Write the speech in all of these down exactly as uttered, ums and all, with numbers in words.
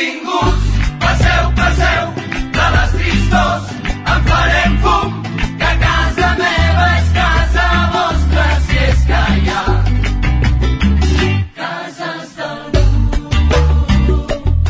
Benvinguts, passeu, passeu, de les tristors en farem fum, que casa meva és casa vostra, si és que hi ha cases del món.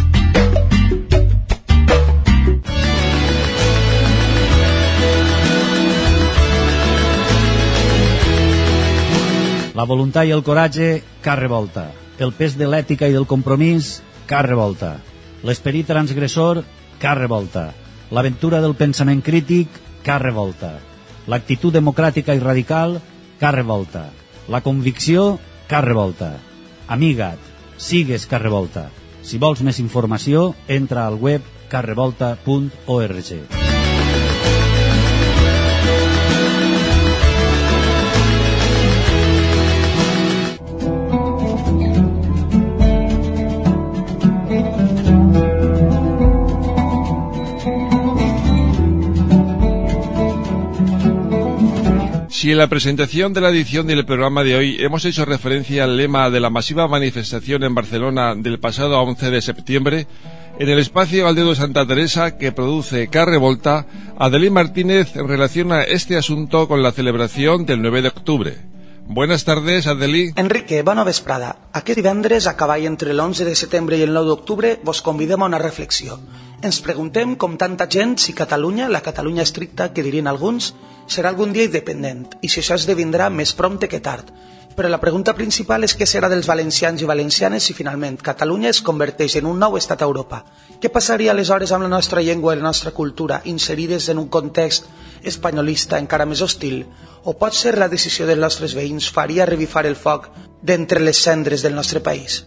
La voluntat i el coratge, car revolta. El pes de l'ètica i del compromís, car revolta. L'esperit transgressor, car revolta. L'aventura del pensament crític, car revolta. L'actitud democràtica i radical, car revolta. La convicció, car revolta. Amiga't, sigues car revolta. Si vols més informació, entra al web car revolta punt org. Si en la presentación de la edición del programa de hoy hemos hecho referencia al lema de la masiva manifestación en Barcelona del pasado once de septiembre, en el espacio Aldeo de Santa Teresa que produce Car Revolta, Adelín Martínez relaciona este asunto con la celebración del nueve de octubre. Buenas tardes, Adelí. Enrique, bona vesprada. Aquest divendres, a cavall entre l'onze de setembre i el nou d'octubre, vos convidem a una reflexió. Ens preguntem, com tanta gent, si Catalunya, la Catalunya estricta, que dirien alguns, serà algun dia independent, i si això esdevindrà més prompte que tard. Però la pregunta principal és què serà dels valencians i valencianes si finalment Catalunya es converteix en un nou estat a Europa. Què passaria aleshores amb la nostra llengua i la nostra cultura inserides en un context espanyolista encara més hostil? O pot ser la decisió dels nostres veïns faria revifar el foc d'entre les cendres del nostre país?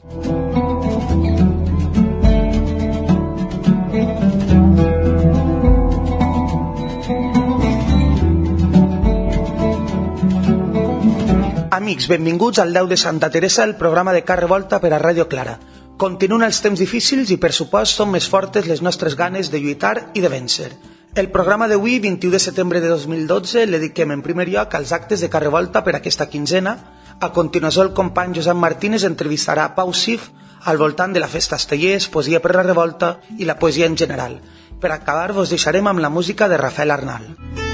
Amics, benvinguts al Deu de Santa Teresa, el programa de Car Revolta per a Ràdio Clara. Continuen els temps difícils i, per supost, són més fortes les nostres ganes de lluitar i de vèncer. El programa d'avui, vint-i-u de setembre de dos mil dotze, el dediquem en primer lloc als actes de Car Revolta per aquesta quinzena. A continuació, el company Josep Martínez entrevistarà Pau Sif al voltant de la festa Estellers, poesia per la revolta i la poesia en general. Per acabar, vos deixarem amb la música de Rafael Arnal.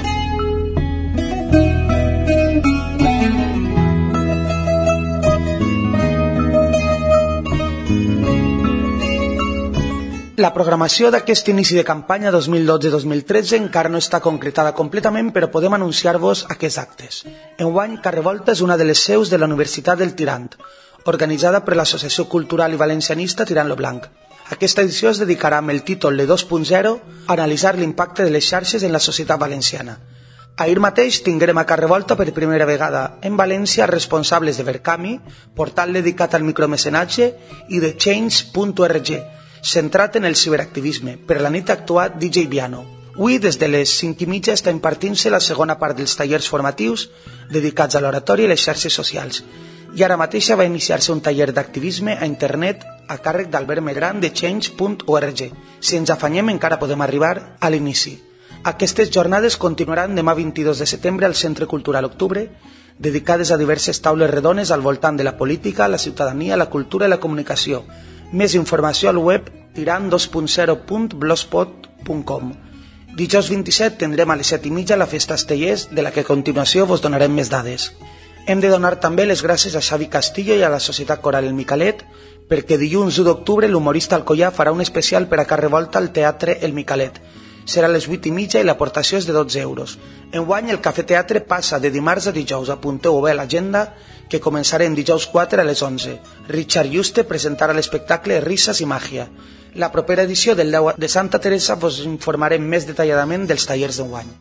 La programació d'aquest inici de campanya dos mil dotze dos mil tretze encara no està concretada completament, però podem anunciar-vos aquests actes. Enguany, Car Revolta és una de les seus de la Universitat del Tirant, organitzada per l'Associació Cultural i Valencianista Tirant lo Blanc. Aquesta edició es dedicarà amb el títol de dos punt zero a analitzar l'impacte de les xarxes en la societat valenciana. Ahir mateix tinguérem a Car Revolta per primera vegada en València responsables de Verkami, portal dedicat al micromecenatge, i de change punt org, centrat en el ciberactivisme. Per la nit ha actuat D J Biano. Avui, des de les cinc i mitja, està impartint-se la segona part dels tallers formatius dedicats a l'oratòria i les xarxes socials. I ara mateixa va iniciar-se un taller d'activisme a internet a càrrec d'Albert Megran de change punt org. Si ens afanyem, encara podem arribar a l'inici. Aquestes jornades continuaran demà vint-i-dos de setembre al Centre Cultural Octubre, dedicades a diverses taules redones al voltant de la política, la ciutadania, la cultura i la comunicació. Més informació al web tirant dos punt zero punt blogspot punt com. Dijous vint-i-set tindrem a les set i mitja la festa Estellers, de la que a continuació vos donarem més dades. Hem de donar també les gràcies a Xavi Castillo i a la Societat Coral El Micalet, perquè dilluns u d'octubre l'humorista Alcoyà farà un especial per a Car Revolta al Teatre El Micalet. Serà a les vuit i mitja i l'aportació és de dotze euros. Enguany el Cafè Teatre passa de dimarts a dijous. Apunteu-ho bé a l'agenda, que començarem dijous quatre a les onze. Richard Juste presentarà l'espectacle Risas i Màgia. La propera edició del Deu de Santa Teresa vos informarem més detalladament dels tallers d'enguany.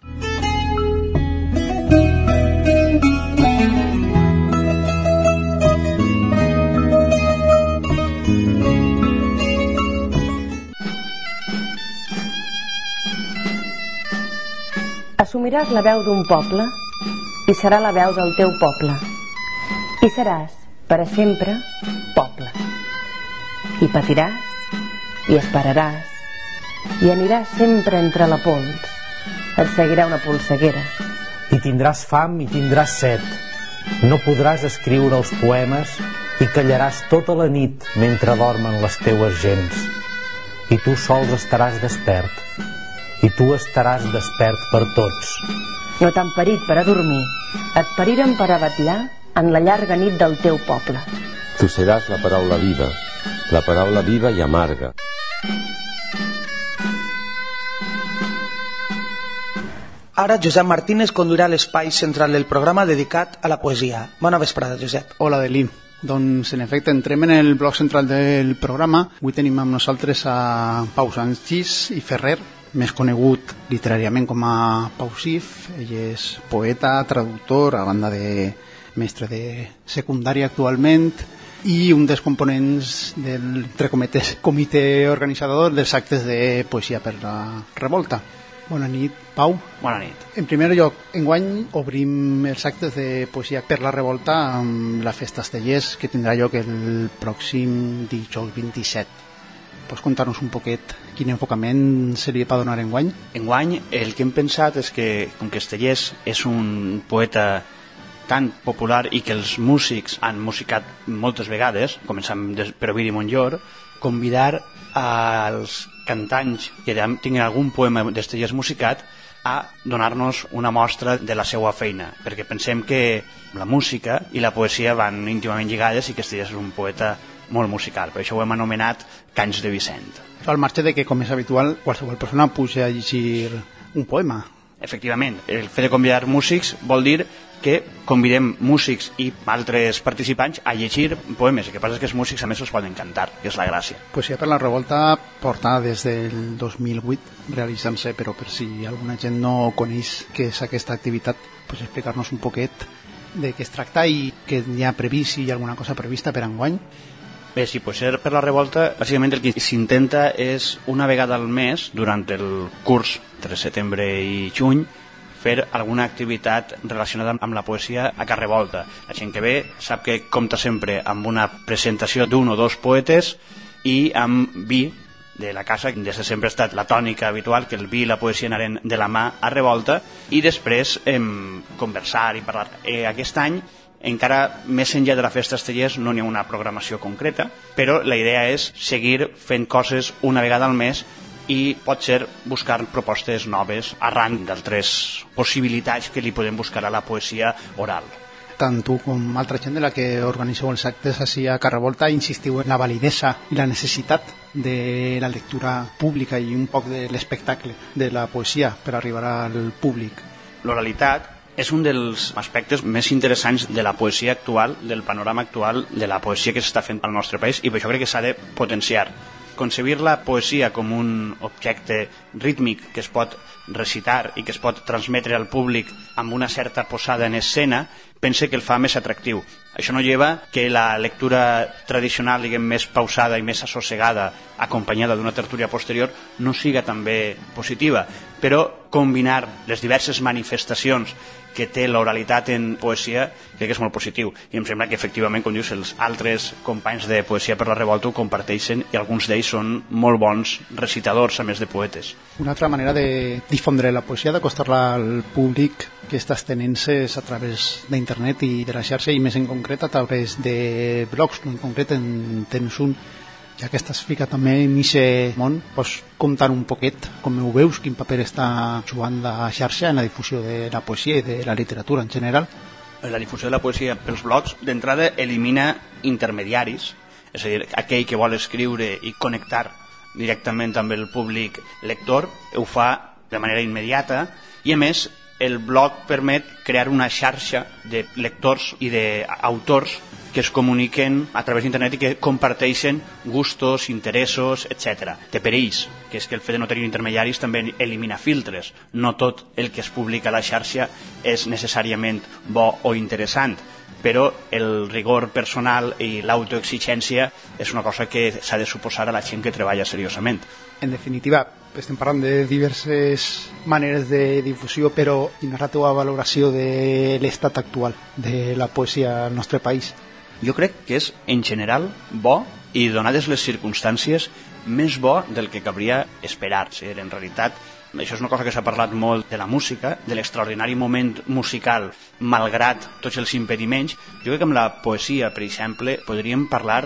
Assumiràs la veu d'un poble i serà la veu del teu poble. I seràs, per a sempre, poble. I patiràs, i esperaràs, i aniràs sempre entre la pols. Et seguirà una polseguera. I tindràs fam i tindràs set. No podràs escriure els poemes i callaràs tota la nit mentre dormen les teues gens. i tu sols estaràs despert, i tu estaràs despert per tots. No t'han parit per a dormir, et pariren per a vetllar en la llarga nit del teu poble. Tu seràs la paraula viva, la paraula viva i amarga. Ara Josep Martínez conduirà l'espai central del programa dedicat a la poesia. Bona vesprada, Josep. Hola, Delí. Doncs, en efecte, entrem en el bloc central del programa. Avui tenim amb nosaltres a Pau Sanchis i Ferrer, més conegut literàriament com a Pau Sif. Ell és poeta, traductor, a banda de mestre de secundària actualment, i un dels components del, entre cometes, comitè organitzador dels actes de poesia per la revolta. Bona nit, Pau. Bona nit. En primer lloc, enguany obrim els actes de poesia per la revolta amb la Festa Estellers, que tindrà lloc el pròxim dijous vint-i-set. Pots contar-nos un poquet quin enfocament se li va donar enguany? Enguany el que hem pensat és que, com que Estellers és un poeta tan popular i que els músics han musicat moltes vegades, començant per Ovidi Montllor, convidar als cantants que tinguin algun poema d'Estellers musicat a donar-nos una mostra de la seva feina, perquè pensem que la música i la poesia van íntimament lligades i que Estellers és un poeta molt musical, per això ho hem anomenat Cants de Vicent. Al marge de que, com és habitual, qualsevol persona puja a llegir un poema. Efectivament, el fet de convidar músics vol dir que convidem músics i altres participants a llegir poemes. El que passa és que els músics a més els poden cantar, que és la gràcia. Poesia per la revolta porta des del dos mil vuit realitzant-se, però per si alguna gent no coneix què és aquesta activitat, pues explicar-nos un poquet de què es tracta i què hi ha previst, si hi ha alguna cosa prevista per enguany. Bé, sí, Poesia per la revolta, bàsicament el que s'intenta és una vegada al mes, durant el curs entre setembre i juny, fer alguna activitat relacionada amb la poesia a Car Revolta. La gent que ve sap que compta sempre amb una presentació d'un o dos poetes i amb vi de la casa, que des de sempre ha estat la tònica habitual, que el vi i la poesia anaren de la mà a Revolta, i després em, conversar i parlar. Eh, aquest any, encara més enllà de la Festa Estellers, no n'hi ha una programació concreta, però la idea és seguir fent coses una vegada al mes i pot ser buscar propostes noves arran d'altres possibilitats que li podem buscar a la poesia oral. Tant tu com altra gent de la que organitzeu els actes així a Car Revolta insistiu en la validesa i la necessitat de la lectura pública i un poc de l'espectacle de la poesia per arribar al públic. L'oralitat és un dels aspectes més interessants de la poesia actual, del panorama actual de la poesia que s'està fent al nostre país, i per això crec que s'ha de potenciar. Concebir la poesia com un objecte rítmic que es pot recitar i que es pot transmetre al públic amb una certa posada en escena, pense que el fa més atractiu. Això no lleva que la lectura tradicional, diguem, més pausada i més assossegada, acompanyada d'una tertúlia posterior, no siga també positiva, però combinar les diverses manifestacions que té l'oralitat en poesia crec que és molt positiu, i em sembla que efectivament, com dius, els altres companys de Poesia per la Revolta ho comparteixen i alguns d'ells són molt bons recitadors a més de poetes. Una altra manera de difondre la poesia, d'acostar-la al públic que està estenent-se és a través d'internet i de la xarxa, i més en concret a través de blogs. En concret en tens un, ja que estàs ficat també en aquest món, pots contar un poquet com ho veus, quin paper està jugant la xarxa en la difusió de la poesia i de la literatura en general? La difusió de la poesia pels blogs d'entrada elimina intermediaris, és a dir, aquell que vol escriure i connectar directament amb el públic lector ho fa de manera immediata, i a més el blog permet crear una xarxa de lectors i d'autors que es comuniquen a través d'internet i que comparteixen gustos, interessos, etcètera. Té perills, que és que el fet de no tenir intermediaris també elimina filtres. No tot el que es publica a la xarxa és necessàriament bo o interessant, però el rigor personal i l'autoexigència és una cosa que s'ha de suposar a la gent que treballa seriosament. En definitiva, estem parlant de diverses maneres de difusió, però quina és la teva valoració de l'estat actual de la poesia al nostre país? Jo crec que és, en general, bo i, donades les circumstàncies, més bo del que cabria esperar-se. En realitat, això és una cosa que s'ha parlat molt de la música, de l'extraordinari moment musical, malgrat tots els impediments. Jo crec que amb la poesia, per exemple, podríem parlar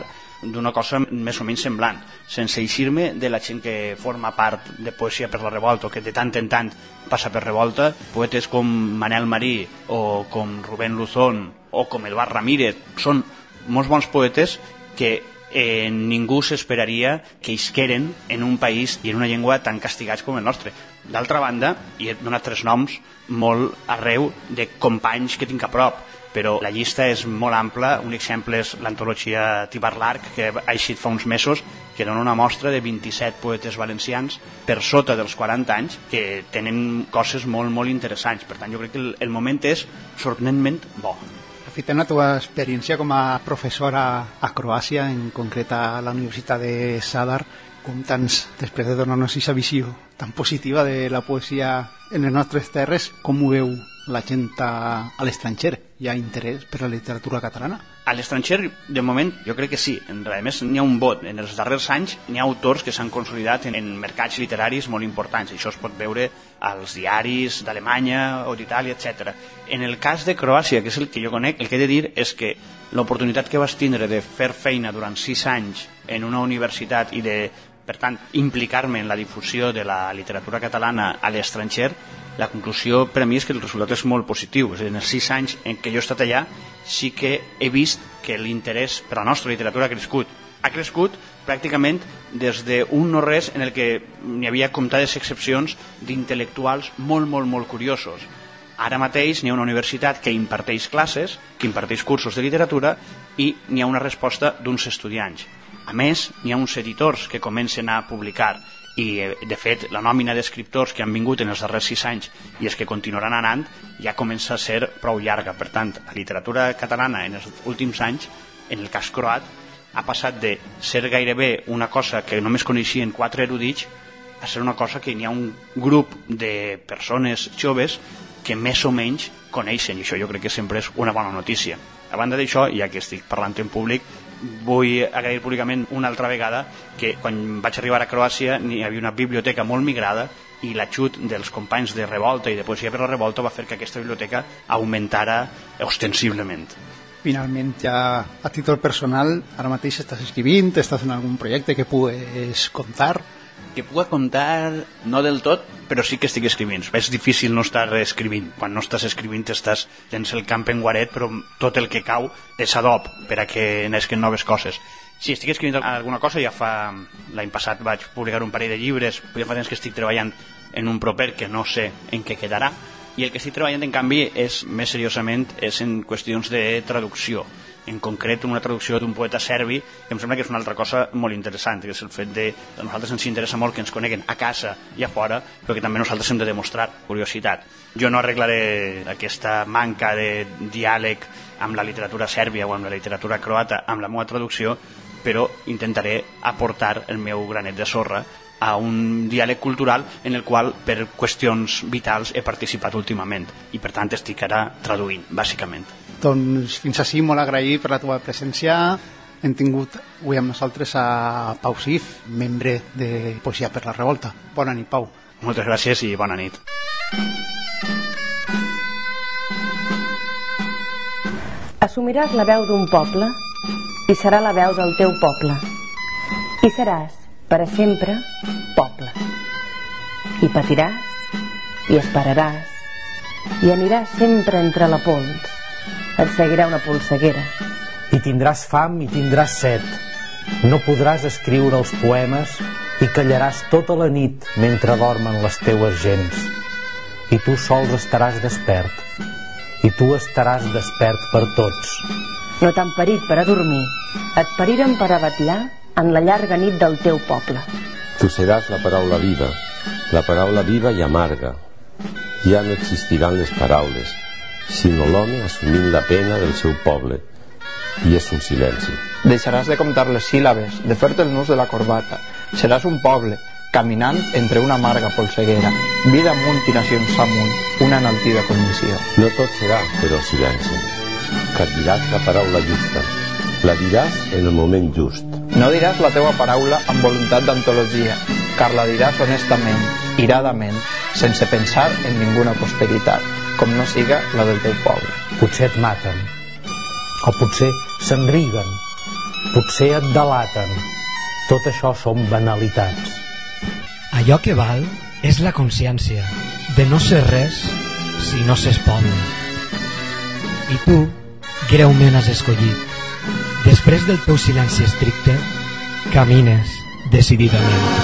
d'una cosa més o menys semblant, sense eixir-me de la gent que forma part de Poesia per la Revolta o que de tant en tant passa per Revolta. Poetes com Manel Marí o com Rubén Luzón o com Eduard Ramírez són molts bons poetes que eh, ningú s'esperaria que isqueren en un país i en una llengua tan castigats com el nostre. D'altra banda, i he donat tres noms molt arreu de companys que tinc a prop, però la llista és molt ampla. Un exemple és l'antologia Tibar l'Arc, que ha eixit fa uns mesos, que dona una mostra de vint-i-set poetes valencians per sota dels quaranta anys que tenen coses molt, molt interessants. Per tant, jo crec que el, el moment és sorprenentment bo. Aprofitant la teva experiència com a professora a Croàcia, en concret a la Universitat de Zadar, com tants, després de donar-nos aquesta visió tan positiva de la poesia en les nostres terres, com ho veu la gent a, a l'estranger? Hi ha interès per la literatura catalana? A l'estranger, de moment, jo crec que sí. A més, n'hi ha un vot. En els darrers anys n'hi ha autors que s'han consolidat en, en mercats literaris molt importants. Això es pot veure als diaris d'Alemanya o d'Itàlia, etcètera. En el cas de Croàcia, que és el que jo conec, el que he de dir és que l'oportunitat que vas tindre de fer feina durant sis anys en una universitat i de, per tant, implicar-me en la difusió de la literatura catalana a l'estranger, la conclusió per a mi és que el resultat és molt positiu. És a dir, en els sis anys en què jo he estat allà sí que he vist que l'interès per la nostra literatura ha crescut. Ha crescut pràcticament des d'un no res en el que n'hi havia comptades excepcions d'intel·lectuals molt, molt, molt curiosos. Ara mateix n'hi ha una universitat que imparteix classes, que imparteix cursos de literatura, i n'hi ha una resposta d'uns estudiants. A més, n'hi ha uns editors que comencen a publicar, i de fet la nòmina d'escriptors que han vingut en els darrers sis anys i els que continuaran anant ja comença a ser prou llarga. Per tant, la literatura catalana en els últims anys, en el cas croat, ha passat de ser gairebé una cosa que només coneixien quatre erudits a ser una cosa que hi ha un grup de persones joves que més o menys coneixen, i això jo crec que sempre és una bona notícia. A banda d'això, ja que estic parlant en públic, vull agrair públicament una altra vegada que quan vaig arribar a Croàcia hi havia una biblioteca molt migrada i l'ajut dels companys de Revolta i de Poesia per la Revolta va fer que aquesta biblioteca augmentara ostensiblement. Finalment, ja a títol personal, ara mateix estàs escrivint, estàs en algun projecte que pugues contar? Que puga contar, no del tot, però sí que estic escrivint. És difícil no estar escrivint. Quan no estàs escrivint estàs tens el camp en guaret, però tot el que cau és adob per a que nesquen noves coses. Sí, estic escrivint alguna cosa. Ja fa l'any passat vaig publicar un parell de llibres, ja fa temps que estic treballant en un proper que no sé en què quedarà, i el que estic treballant en canvi és, més seriosament, és en qüestions de traducció. En concret una traducció d'un poeta serbi, que em sembla que és una altra cosa molt interessant, que és el fet de que a nosaltres ens interessa molt que ens coneguen a casa i a fora, però que també nosaltres hem de demostrar curiositat. Jo no arreglaré aquesta manca de diàleg amb la literatura sèrbia o amb la literatura croata amb la meva traducció, però intentaré aportar el meu granet de sorra a un diàleg cultural en el qual per qüestions vitals he participat últimament i per tant estic ara traduint, bàsicament. Doncs fins així, molt agraït per la teva presència. Hem tingut avui amb nosaltres a Pau Sif, membre de Poesia per la Revolta. Bona nit, Pau. Moltes gràcies i bona nit. Assumiràs la veu d'un poble i serà la veu del teu poble. I seràs, per a sempre, poble. I patiràs i esperaràs i aniràs sempre entre la pols. Et seguirà una polseguera. I tindràs fam i tindràs set. No podràs escriure els poemes i callaràs tota la nit mentre dormen les teues gents. I tu sols estaràs despert. I tu estaràs despert per tots. No t'han parit per a dormir. Et pariren per a batllar en la llarga nit del teu poble. Tu seràs la paraula viva, la paraula viva i amarga. Ja no existiran les paraules, sinó l'home assumint la pena del seu poble, i és un silenci. Deixaràs de comptar les síl·labes, de fer-te el nus de la corbata. Seràs un poble, caminant entre una amarga polseguera, vida amunt i nacions amunt, una enaltida condició. No tot serà, però, silenci, que et diràs la paraula justa, la diràs en el moment just. No diràs la teua paraula amb voluntat d'antologia, car la diràs honestament, iradament, sense pensar en ninguna posteritat, com no siga la del teu poble. Potser et maten, o potser s'enriguen, Potser et delaten. Tot això són banalitats. Allò que val és la consciència de no ser res si no s'és poble. I tu, greument has escollit. Després del teu silenci estricte, camines decididament.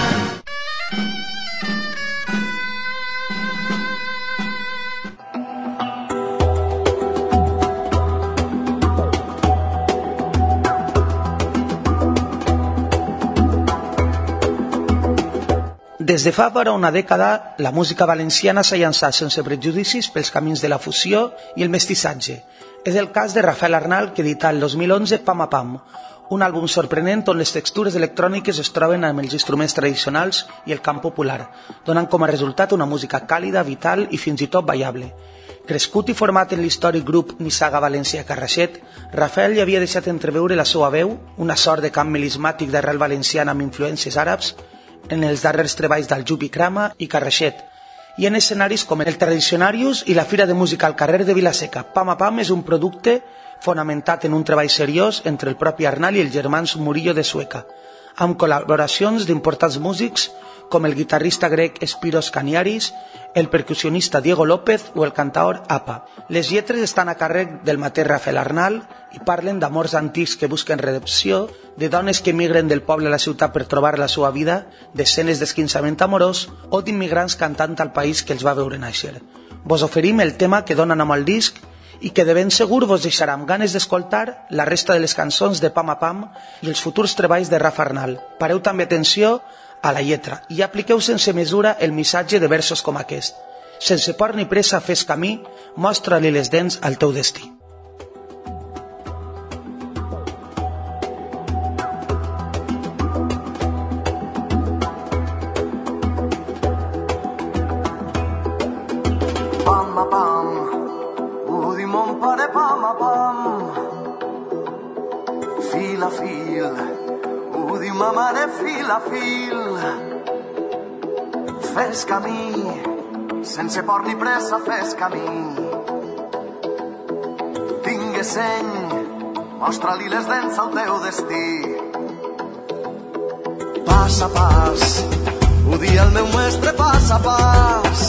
Des de fa vora una dècada, la música valenciana s'ha llançat sense prejudicis pels camins de la fusió i el mestissatge. És el cas de Rafael Arnal, que edita el dos mil onze Pam a Pam, un àlbum sorprenent on les textures electròniques es troben amb els instruments tradicionals i el cant popular, donant com a resultat una música càlida, vital i fins i tot ballable. Crescut i format en l'històric grup Nissaga València Carraixet, Rafael ja havia deixat entreveure la seva veu, una sort de cant melismàtic d'arrel valenciana amb influències àrabs, en els darrers treballs d'Aljubi Crama i Carraixet, i en escenaris com el Tradicionarius i la Fira de Música al carrer de Vilaseca. Pam a Pam és un producte fonamentat en un treball seriós entre el propi Arnal i els germans Murillo de Sueca, amb col·laboracions d'importants músics com el guitarrista grec Spiros Kaniaris, el percussionista Diego López o el cantaor Apa. Les lletres estan a càrrec del mateix Rafael Arnal i parlen d'amors antics que busquen redempció, de dones que migren del poble a la ciutat per trobar la seva vida, d'escenes d'esquinçament amorós o d'immigrants cantant al país que els va veure néixer. Vos oferim el tema que dona nom al disc i que de ben segur vos deixarà amb ganes d'escoltar la resta de les cançons de Pam a Pam i els futurs treballs de Rafa Arnal. Pareu també atenció a la lletra i apliqueu sense mesura el missatge de versos com aquest. Sense por ni pressa fes camí, mostra-li les dents al teu destí. Pam a pam, ho diu mon pare, pam a pam, fil a fil, ho diu ma mare, fil a fil. Fes camí, sense por ni pressa, fes camí. Tingue seny, mostra-li les dents al teu destí. Pas a pas, ho dia el meu mestre, pas a pas.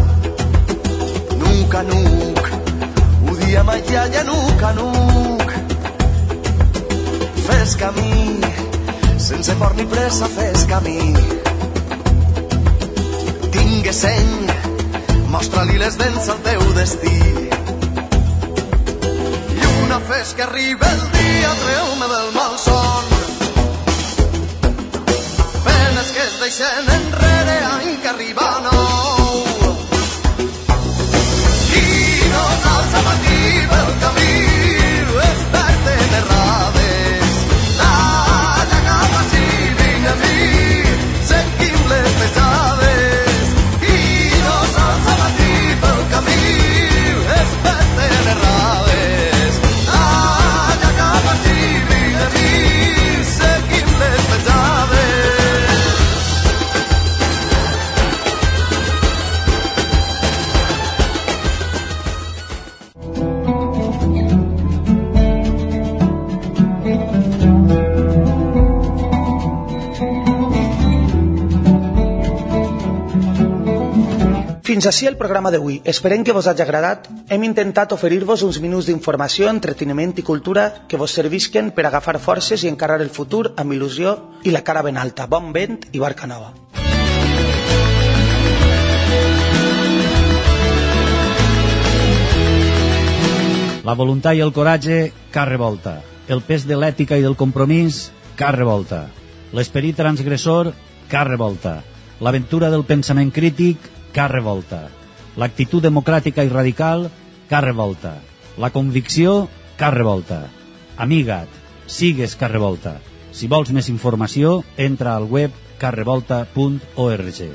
Nuc a nuc, ho dia ma iaia, nuc a nuc. Fes camí, sense por ni pressa, fes camí. Tingue seny, mostra-li les dents al teu destí. Lluna, fes que arriba el dia, treu-me del malson. Penes que es deixen enrere, any que arriba nou. I no s'alça matí pel camí, desperten errades. Talla cap així, vinga a mi, sentim les pesades. I no s'alça matí pel camí, desperten errades. Talla cap així, vinga a mi, sentim les pesades. Fins així el programa d'avui. Esperem que vos hagi agradat. Hem intentat oferir-vos uns minuts d'informació, entreteniment i cultura que vos servisquen per agafar forces i encarar el futur amb il·lusió i la cara ben alta. Bon vent i barca nova. La voluntat i el coratge, car revolta. El pes de l'ètica i del compromís, car revolta. L'esperit transgressor, car revolta. L'aventura del pensament crític, car revolta. L'actitud democràtica i radical, car revolta. La convicció, car revolta. Amiga't, sigues car revolta. Si vols més informació, entra al web car revolta punt org.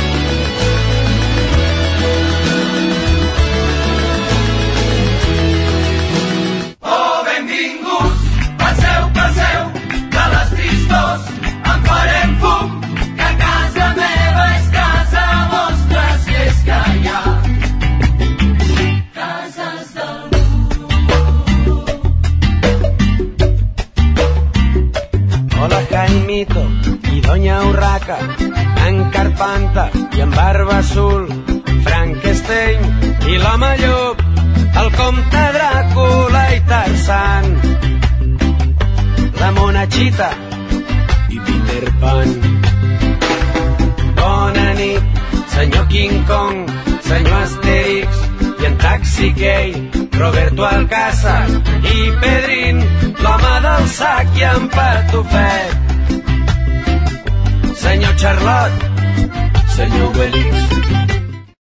Oh, benvinguts, passeu, passeu, de les tristos en farem fum, que casa meva és casa vostra, si és que hi ha cases del món. en Carpanta i en Barba Azul, Frankenstein i l'home llop, el comte Dràcula i Tarzan, la Monachita i Peter Pan. Bona nit, senyor King Kong, senyor Asterix i en Taxi Key, Roberto Alcázar i Pedrín, l'home del sac i en Patufet. Senyor Charlot, senyor Obelix,